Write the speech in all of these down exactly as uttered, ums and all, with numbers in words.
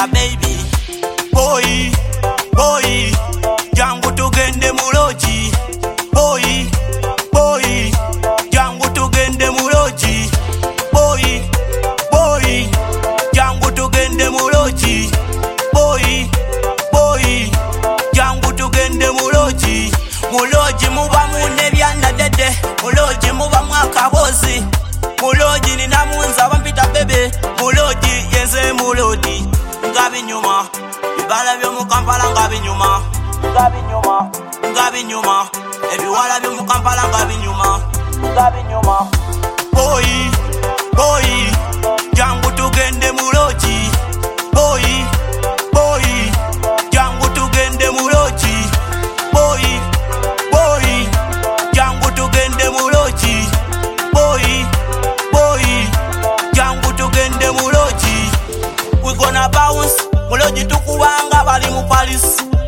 Tera baby boy boy jangu tugende muloji boy boy jangu tugende muloji boy boy jangu tugende muloji boy boy jangu tugende muloji muloji muba munne byanda dede muloji muba mwakabozi muloji nina munza bampita bebe muloji yenze muloji ngabi nyuma ibala byo mu Kampala ngabi nyuma ngabi nyuma ngabi nyuma ebiwala byo mu Kampala ngabi nyuma ngabi nyuma boy boy jangu tugende muloji boy boy jangu tugende muloji boy boy jangu tugende muloji boy boy jangu tugende muloji we gonna bounce muloji tukubanga bali mu Paris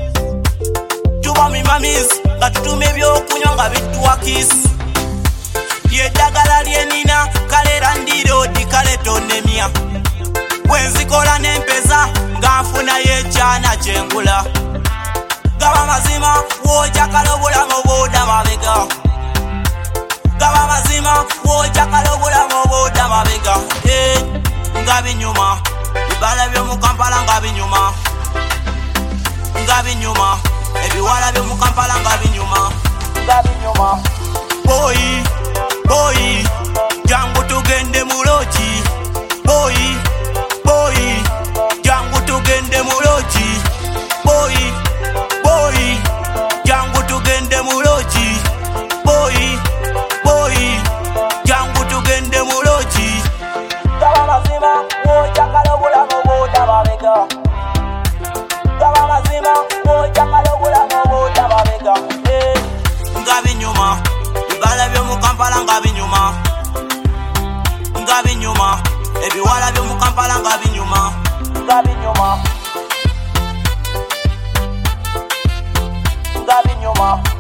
tuba mi mamis nga tutume byokunywa nga bituwa kiss lyedagala lyenina kalera ndiro dikale tonemia wenzikola nempeza nga nfuna yekyana kyengula gaba mazima wojakala obulamu boda mabega gaba mazima wojakala obulamu boda mabega eh ngabi nyuma ibala byo mu Kampala ngabi nyuma ngabi nyuma ebiwala byo mu Kampala ngabi nyuma ngabi nyuma boy boy jangu tugende muloji boy boy jangu tugende muloji boy boy jangu tugende muloji boy boy jangu tugende muloji gaba mazima wojakala obulamu boda mabega gaba mazima wojakala obulamu boda mabega eh ngabi nyuma ibala byo mu Kampala ngabi nyuma ngabi nyuma ebiwala byo mu Kampala ngabi nyuma ngabi nyuma ngabi nyuma